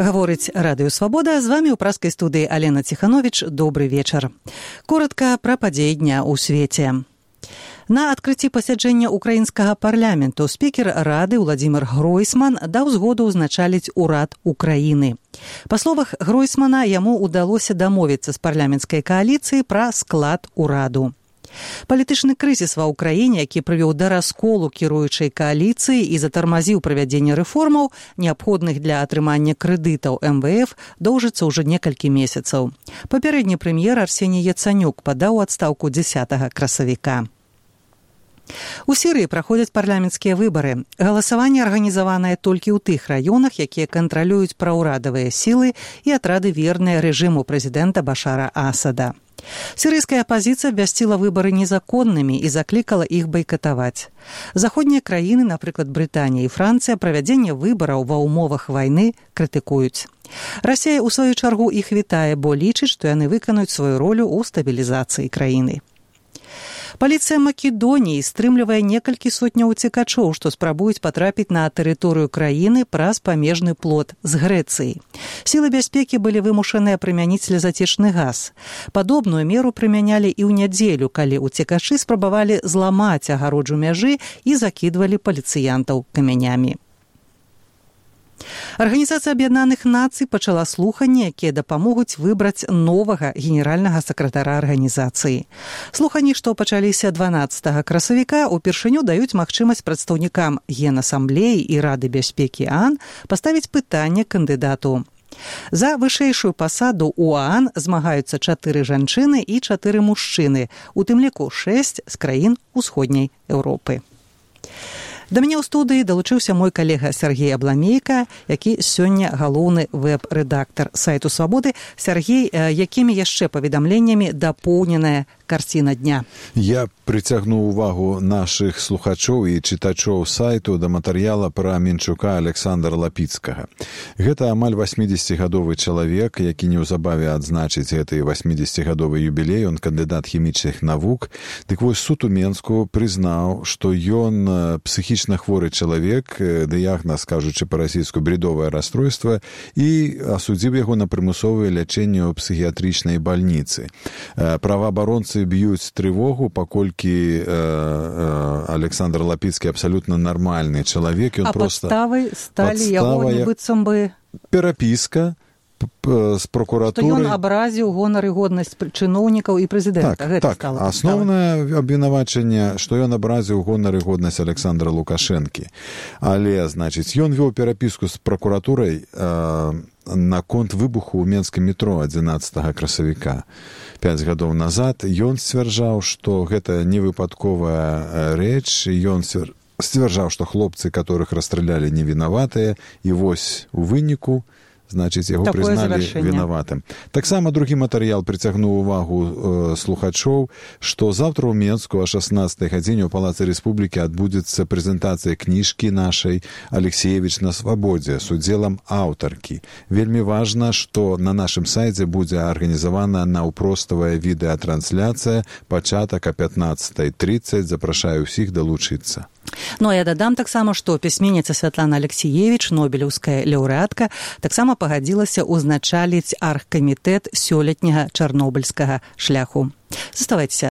Гаворыць Радыё Свабода, з вамі ў праскай студыі Алена Ціхановіч. Добры вечар. Коратка пра падзеі дня ў свеце. На адкрыцці пасяджэння украінскага парламенту спікер Рады Владзімір Гройсман даў згоду ўзначаліць урад Украіны. Па словах Гройсмана, яму ўдалося дамовіцца з парламенцкай кааліцыяй пра склад ураду. Палітычны крызіс ва ўкраіне, які прывёў да расколу кіруючай кааліцыі і затармазіў правядзенне рэформаў, неабходных для атрымання крэдытаў МВФ, доўжыцца ўжо некалькі месяцаў. Папярэдні прэм'ер Арсеній Яцанюк падаў у адстаўку 10 красавіка. У Сірыі праходзяць парламенцкія выбары. Галасаванне арганізаванае толькі ў тых раёнах, якія кантралююць праўрадавыя сілы і атрады верныя рэжыму прэзідэнта Башара Асада. Сірыйская апазіцыя абвясціла выбары незаконнымі і заклікала іх байкатаваць. Заходнія краіны, напрыклад, Брытанія і Францыя, правядзенне выбараў ва ўмовах вайны крытыкуюць. Расія, у сваю чаргу, іх вітае, бо лічыць, што яны выканаюць сваю ролю ў стабілізацыі краіны. Паліцыя Македоніі стрымлівае некалькі сотняў уцекачоў, што спрабуюць патрапіць на тэрыторыю краіны праз памежны плот з Грэцыі. Сілы бяспекі былі вымушаныя прымяніць слезатечны газ. Падобную меру прымянялі і ў нядзелю, калі уцекачы спрабавалі зламаць агароджу мяжы і закідвалі паліцыянтаў камянямі. Арганізацыя Аб'яднаных Нацый пачала слуханні, якія дапамогуць выбраць новага генеральнага сакратара арганізацыі. Слуханні, што пачаліся 12 красавіка, упершыню даюць магчымасць прадстаўнікам Генасамблеі і Рады бяспекі ААН паставіць пытанне кандыдату. За вышэйшую пасаду ў ААН змагаюцца 4 жанчыны і 4 мужчыны, у тым ліку 6 з краін Усходняй Еўропы. Да мяне ў студыі далучыўся мой калега Сергей Абламейка, які сёння галоўны вэб-рэдактар сайту Свабоды. Сергей, якімі яшчэ паведамленнямі дапоўненая карціна дня? Я прыцягну ўвагу нашых слухачоў і чытачоў сайту да матэрыяла пра Менчука Александра Лапіцкага. Гэта амаль 80-гадовы чалавек, які неўзабаве адзначыць гэты 80-гадовы юбілей, ён кандыдат хімічных навук. Дык вось суд у Менску прызнаў, што ён псіхічна хворы чалавек, дыягназ, кажучы па-расійску, бредовае расстройства, і асудзіў яго на прымусовае лячэнне ў псіхіятрычнай бальніцы. Праваабаронцы б'юць трывогу, паколькі Александр Лапіцкі абсалютна нармальны чалавек. Падставай сталі яго, нібыццам бы... Перапіска з прокуратурай. Што ён абразіў гонар і годнасць чыноўнікаў і прэзідэнта. Так, асноўнае абвінавачанне, што ён абразіў гонар і годнасць Александра Лукашэнкі. Але, значыць, ён вёў перапіску з прокуратурай наконт выбуху ў менскім метро 11 красавіка. 5 гадоў назад ён сцвярджаў, што гэта не выпадковая рэч, ён сцвярджаў, што хлопцы, которых расстралялі, не вінаватыя, і вось у выніку, значыць, яго прызналі вінаватым. Таксама другі матэрыял прыцягнуў увагу слухачоў, што заўтра ў Менску о 16 гадзіне ў Палацы Рэспублікі адбудзецца прэзентацыя кніжкі нашай «Алексеевіч на свабодзе» з удзелам аўтаркі. Вельмі важна, што на нашым сайце будзе арганізавана наўпроставая відэатрансляцыя, пачатак о 15:30. Запрашаю ўсіх далучыцца. Ну, а я дадам таксама, што пісьменніца Святлана Алексеевіч, нобелеўская лаўрэатка, таксама пагадзілася ўзначаліць аргкамітэт сёлетняга чарнобыльскага шляху. Заставайцеся